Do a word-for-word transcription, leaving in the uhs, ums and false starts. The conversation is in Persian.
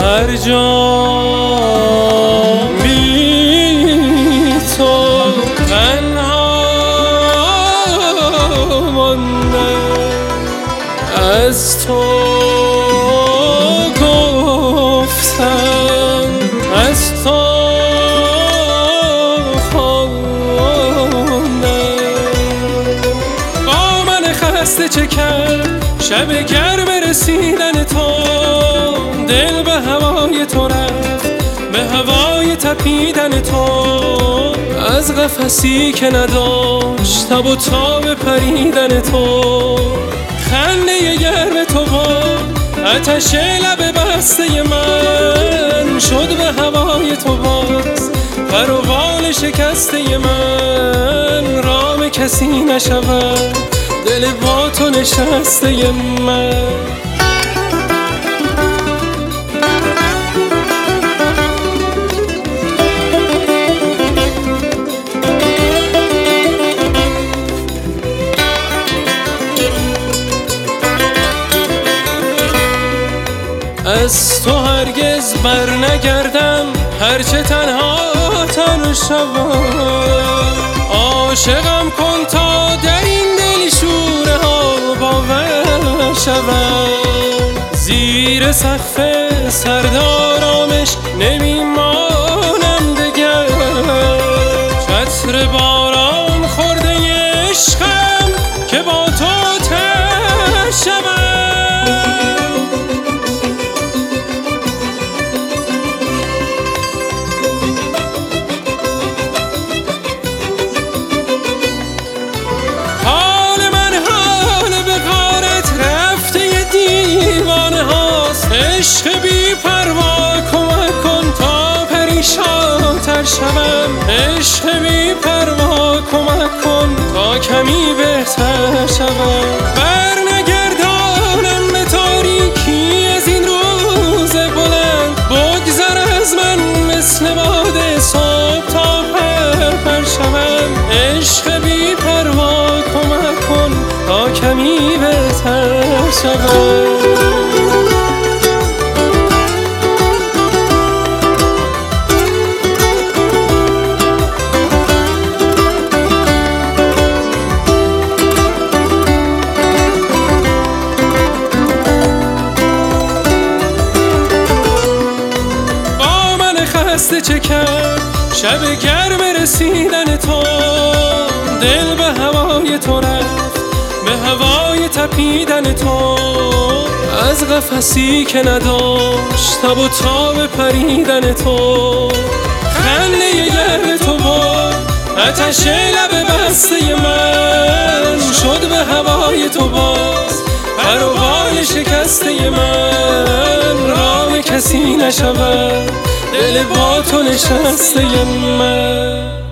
هر جا بی تو تنها مانده، از تو گفتم، از تو خواندم. با من خسته چه کرد شب گرم رسیدن تو، دل به هوای تو رفت، به هوای تپیدن تو. از قفسی که نداشت تب و تاب پریدن تو، خنده گرم تو با آتش لب بسته من، شد به هوای تو باز پر و بال شکسته من. رام کسی نشود دل با تو نشسته من. از تو هرگز بر نگردم، هرچه تنها تن شوم. عاشقم کن تا در این دل شوره ها باور شوم. زیر سقف سردارامش نمیمانم دگر، چتر باران خورده عشقم که با تو ته شوم. عشق بی پروا کمک کن تا پریشان تر شوم. عشق بی پروا کمک کن تا کمی بهتر شوم. بر نگردانم به تاریکی از این روز بلند، بگذر از من مثل باد صبح تا پر پر شوم. عشق بی پروا کمک کن تا کمی بهتر شوم. خسته چه کرد شب گرم رسیدن تو، دل به هوای تو رفت، به هوای تپیدن تو. از قفسی که نداشت تب و تاب پریدن تو، خنده گرم تو با آتش لب بسته من، شد به هوای تو باز پر و بال شکسته من. رام کسی نشود دل با تو نشسته من.